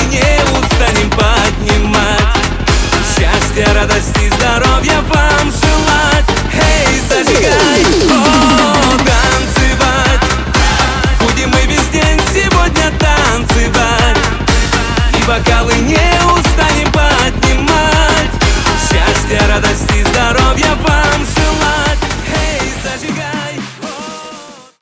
не устанем поднимать. Счастья, радости, здоровья вам желать. Эй, зажигай!